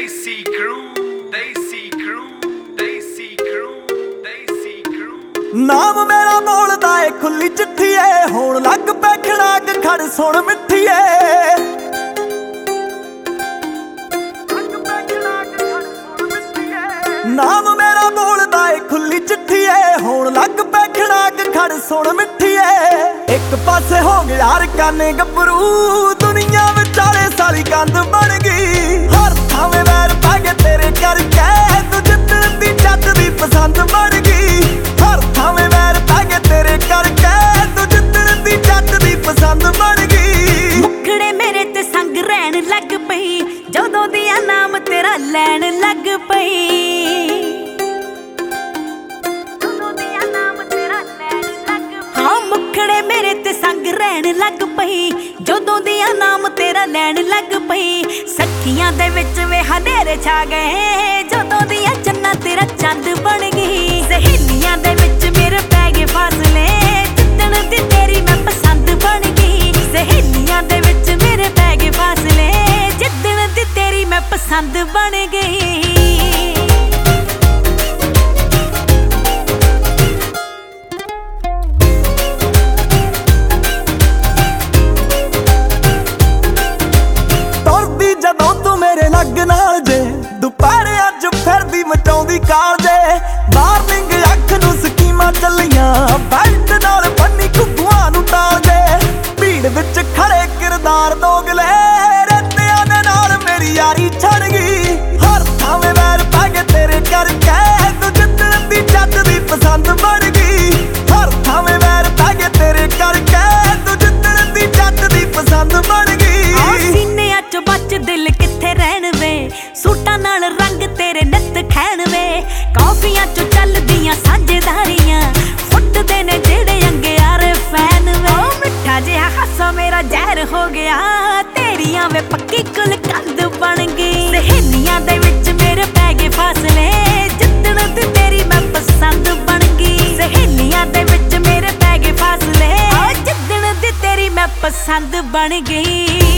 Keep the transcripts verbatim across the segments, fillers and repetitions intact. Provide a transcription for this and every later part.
Desi crew, Desi crew, Desi crew, Desi crew। ਨਾਮ ਮੇਰਾ ਬੋਲਦਾ ਏ ਖੁੱਲੀ ਚਿੱਠੀ ਏ, ਹੋਣ ਲੱਗ ਪੈ ਖੜਾਕ ਖੜ ਸੁਣ ਮਿੱਠੀ ਏ। ਨਾਮ ਮੇਰਾ ਬੋਲਦਾ ਏ ਖੁੱਲੀ ਚਿੱਠੀ ਏ, ਹੋਣ ਲੱਗ ਪੈ ਖੜਾਕ ਖੜ ਸੁਣ ਮਿੱਠੀ ਏ। ਇੱਕ ਪਾਸੇ ਹੋ ਗਿਆ ਰਕਾਨੇ ਗੱਭਰੂ, ਦੁਨੀਆ ਵਿਚਾਲੇ ਸਾਰੀ ਕੰਧ ਬਣ ਗਈ। ਹਰ ਥਾਵੇਂ ਵੈਰ ਪਾ ਕੇ ਤੇਰੇ ਕਰਕੇ, ਤੂੰ ਜਿੱਤਣ ਦੀ ਜੱਟ ਦੀ ਪਸੰਦ ਬਣ ਗਈ। ਹਰ ਥਾਵੇਂ ਵੈਰ ਪਾ ਕੇ ਤੇਰੇ ਕਰਕੇ, ਤੂੰ ਜਿੱਤਣ ਦੀ ਜੱਟ ਦੀ ਪਸੰਦ ਬਣ ਗਈ। ਮੁਖੜੇ ਮੇਰੇ ਤੇ ਸੰਗ ਰਹਿਣ ਲੱਗ ਪਈ, ਜਦੋਂ ਦੀਆਂ ਨਾਮ ਤੇਰਾ ਲੈਣ ਲੱਗ ਪਈ। ਮੁਖੜੇ ਮੇਰੇ ਤੇ ਸੰਗ ਰਹਿਣ ਲੱਗ ਪਈ, ਜਦੋਂ ਦੀਆਂ ਨਾਮ ਤੇਰਾ ਲੈਣ ਲੱਗ ਪਈ। ਸੱਖੀਆਂ ਦੇ ਵਿੱਚ ਵੇ ਹਨੇਰੇ ਛਾ ਗਏ, ਜਦੋਂ ਦੀਆਂ ਚੰਨਾ ਤੇਰਾ ਚੰਦ ਬਣ ਗਈ। ਸਹੇਲੀਆਂ ਦੇ ਵਿੱਚ ਮੇਰੇ ਪੈ ਗਏ ਫਾਸਲੇ, ਜਿੱਦਣ ਦੀ ਤੇਰੀ ਮੈਂ ਪਸੰਦ ਬਣ ਗਈ। ਸਹੇਲੀਆਂ ਦੇ ਵਿੱਚ ਮੇਰੇ ਪੈ ਗਏ ਫਾਸਲੇ, ਜਿੱਦਣ ਦੀ ਤੇਰੀ ਮੈਂ ਪਸੰਦ ਬਣ ਗਈ। ਲੱਗ ਨਾਲ ਜੇ ਦੁਪਹਿਰੇ ਅੱਜ ਫਿਰਦੀ ਮਚਾਉਂਦੀ ਕਾਲ ਜੇ। ਵਾਰਨਿੰਗ ਅੱਖ ਨੂੰ ਸਕੀਮਾਂ ਚੱਲੀਆਂ, ਬੈਲਟ ਨਾਲ ਬੰਨੀ ਘੁੱਗੂਆਂ ਨੂੰ ਤਾਲ ਜੇ। ਭੀੜ ਵਿੱਚ ਖੜੇ ਕਿਰਦਾਰ ਦੋਗਲੇ, ਰੇਤਿਆਂ ਦੇ ਨਾਲ ਮੇਰੀ ਯਾਰੀ ਛੜ ਗਈ। ਹਰ ਥਾਵੇਂ ਵੈਰ ਪਾ ਕੇ ਤੇਰੇ ਕਰਕੇ, ਤੂੰ ਜਿੱਤਣ ਦੀ ਜੱਟ ਦੀ ਪਸੰਦ ਬਣ ਗਈ। ਹਰ ਥਾਵੇਂ ਵੈਰ ਪਾ ਕੇ ਤੇਰੇ ਕਰਕੇ, ਤੂੰ ਜਿੱਤਣ ਦੀ ਜੱਟ ਦੀ ਪਸੰਦ ਬਣ ਗਈ। ਸੀਨਿਆਂ ਚ ਬੱਚ ਦਿਲ ਕਿੱਥੇ ਰਹਿਣ ਵੇ, ਸੂਟਾਂ ਨਾਲ ਰੰਗ ਤੇਰੇ ਨਿੱਤ ਖੈਣ ਵੇ। ਕਾਫੀਆਂ ਚੋਂ ਚੱਲਦੀਆਂ ਸਾਂਝੇਦਾਰੀਆਂ, ਫੁੱਟਦੇ ਨੇ ਜਿਹੜੇ ਅੰਗਿਆਰੇ ਫੈਨ ਵੇ। ਉਹ ਮਿੱਠਾ ਜਿਹਾ ਹਾਸਾ ਮੇਰਾ ਜ਼ਹਿਰ ਹੋ ਗਿਆ, ਤੇਰੀਆਂ ਵੇ ਪੱਕੀ ਕੁਲ ਕੰਧ ਬਣ ਗਈ। ਸਹੇਲੀਆਂ ਦੇ ਵਿੱਚ ਮੇਰੇ ਪੈ ਗਏ ਫਾਸਲੇ, ਜਿੱਦਣ ਦੀ ਤੇਰੀ ਮੈਂ ਪਸੰਦ ਬਣ ਗਈ। ਸਹੇਲੀਆਂ ਦੇ ਵਿੱਚ ਮੇਰੇ ਪੈ ਗਏ ਫਾਸਲੇ, ਜਿੱਦਣ ਦੀ ਤੇਰੀ ਮੈਂ ਪਸੰਦ ਬਣ ਗਈ।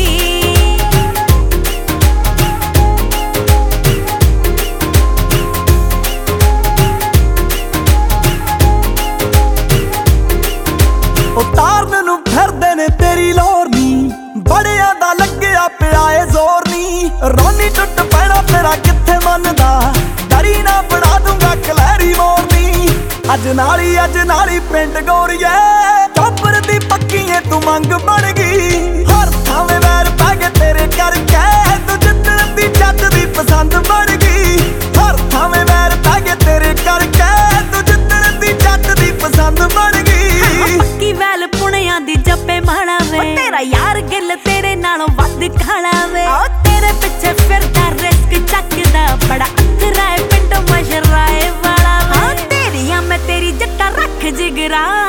ਉਤਾਰਨ ਨੂੰ ਫਿਰਦੇ ਨੇ ਤੇਰੀ ਲੋਰ ਨੀ, ਬੜਿਆਂ ਦਾ ਲੱਗਿਆ ਪਿਆ ਏ ਜ਼ੋਰ ਨੀ। ਰੋਣੀ ਟੁੱਟ ਪੈਣਾ ਤੇਰਾ ਕਿੱਥੇ ਮੰਨਦਾ, ਡਰੀ ਨਾ ਬਣਾ ਦੂੰਗਾ ਕਲੈਰੀ ਮੋਰਨੀ। ਅੱਜ ਨਾਲੀ ਅੱਜ ਨਾਲੀ ਪਿੰਡ ਗੋਰੀਏ, ਚੋਪਰ ਦੀ ਪੱਕੀਏ ਤੂੰ ਮੰਗ ਬਣ ਗਈ। ਹਰ ਥਾਵੇਂ ਵੈਰ ਪਾ ਕੇ ਤੇਰੇ ਕਰਕੇ, ਤੂੰ ਜਿੱਤਣ ਦੀ ਜੱਟ ਦੀ ਪਸੰਦ ਬਣ ਗਈ। ਹਰ ਥਾਵੇਂ ਵੈਰ ਪਾ ਕੇ ਤੇਰੇ ਕਰਕੇ, ਤੂੰ ਜਿੱਤਣ ਦੀ ਜੱਟ ਦੀ ਪਸੰਦ ਬਣ ਗਈ। ਪੱਕੀ ਵੈਲ ਪੁਣਿਆਂ ਦੀ ਜੱਪੇ ਮਾਣਾ ਵੇ, ਤੇਰਾ ਯਾਰ ਗਿੱਲ ਤੇਰੇ ਨਾਲੋਂ ਵੱਧ ਖਾਣਾ ਵੇ। ਉਹ ਤੇਰੇ ਪਿੱਛੇ ਫਿਰਦਾ ਰਿਸਕ ਚੱਕਦਾ, ਬੜਾ ਅਥਰਾ ਏ ਪਿੰਡੋਂ ਮਸ਼ਰਾਏ ਵਾਲਾ ਵੇ। ਤੇਰੀਆਂ ਮੈਂ ਤੇਰੀ ਜੱਟਾ ਰੱਖ ਜਿਗਰਾ।